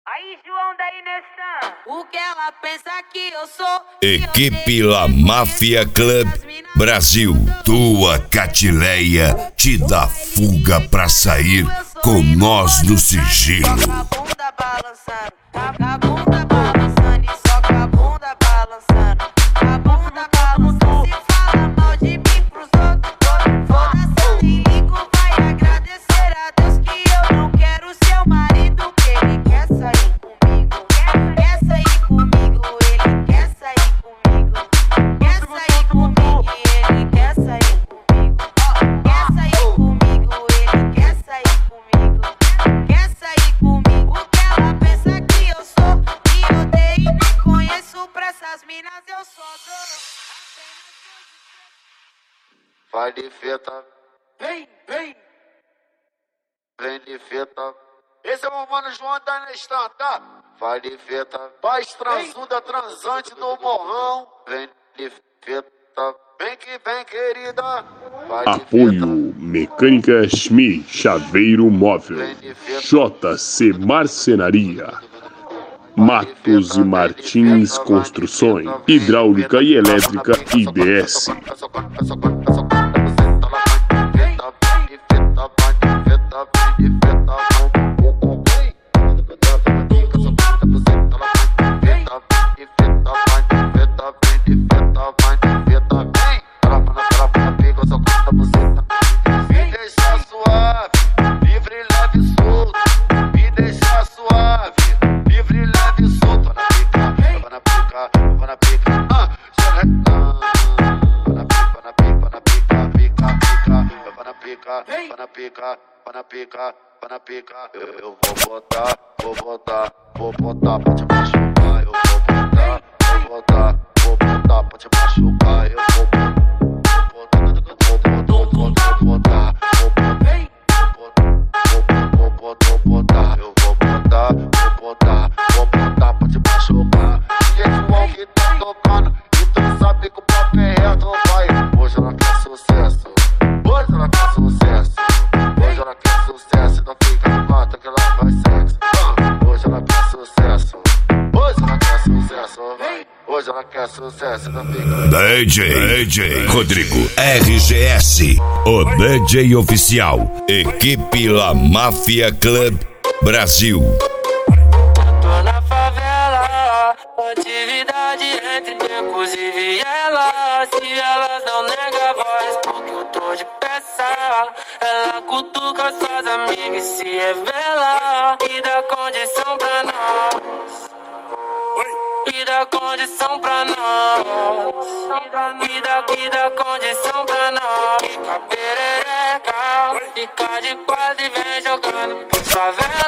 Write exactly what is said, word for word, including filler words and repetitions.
Aí, João da Inestan, o que ela pensa que eu sou? Equipe La Máfia Club Brasil, tua Catileia te dá fuga pra sair com nós no sigilo. A bunda balançando, a bunda balançando e soca a bunda balançando, a bunda balançando. Se fala mal de mim pros outros, foda-se, nem ligo, vai agradecer a Deus que eu não quero seu marido, que ele quer sair comigo, quer sair comigo, ele quer sair comigo, quer sair comigo e ele quer sair comigo, quer sair comigo, ele quer sair comigo, quer sair comigo. O que ela pensa que eu sou, que odeio e nem conheço, pra essas minas eu só dou. Vai de feta, Vem, vem. vem de feta, Esse é o mano João da Inestan, tá? vai de feta, Paz transuda, transante do morrão. vem de feta, Vem que vem, querida. vai de Apoio feta, Mecânica Schmi, Chaveiro Móvel, J C Marcenaria, Matos e Martins Construções, Hidráulica e Elétrica I D S. essa corta, essa corta, essa corta, buceta, ela vai de feta, vai de feta, vai de feta, vai de feta, bum, bum, bum. Essa corta, buceta, ela vai de feta, vai de feta, vai de feta, vai de feta, vai de feta, vem. Ela vai na, ela vai na pica, essa corta, buceta. Me deixa suave, livre, leve e solto. Me deixa suave, livre, leve e solto. Vai na pica, vai na pica, vai na pica. Ah, já é, ah. Vai na pica, vai na pica, vai na pica, pica, pica. Vai na pica, vai na pica, vai na pica, vai na pica. Eu, eu vou botar, vou botar, vou botar pra te machucar. Eu vou botar, vou botar, vou botar pra te machucar. Eu vou botar, vou botar, vou botar, vou botar, vou botar, vou botar, vou botar. Eu vou botar, vou botar, vou botar pra te machucar. E é João que tá tocando, e tu sabe que o papo é reto, vai. Hoje ela quer sucesso, hoje ela quer sucesso, hoje ela quer sucesso, então fica no mato que ela faz sexo. Ah, hoje ela quer sucesso, hoje ela quer sucesso, vai. Hoje ela quer sucesso, então fica. D J, D J Rodrigo R G S, o D J oficial. Equipe La Máfia Club Brasil. Tô na favela, atividade entre becos e vielas. Se elas não negam a voz, porque eu tô de peça. Ela cutuca suas amigas e se revela. E dá condição pra nós, e dá condição pra nós, e dá, e dá, e dá condição pra nós. Fica perereca, fica de quase, vem jogando por favela.